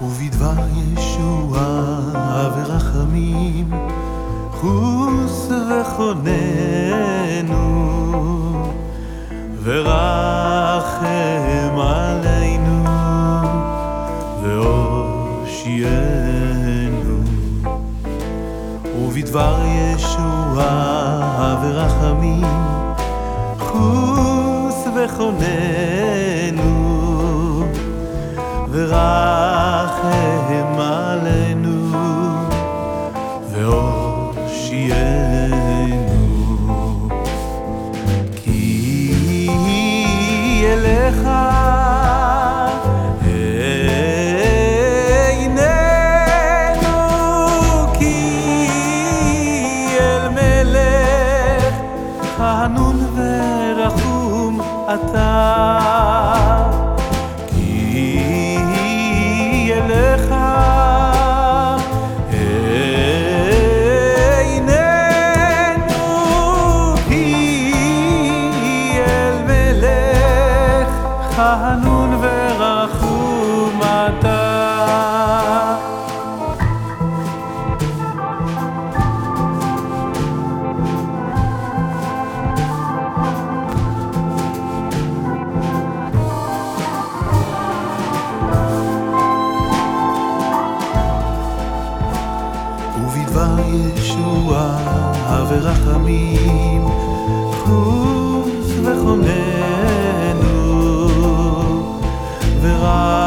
ובדבר ישועה ורחמים חוס וחוננו ורחם עלינו והושיענו. ובדבר ישועה ורחמים חוס וחוננו ורחם עלינו והושיענו. כי אליך עינינו, כי אל מלך חנון ורחום אתה. חנון ורחום אתה. ובדבר ישועה ורחמים חוס וחוננו ורחם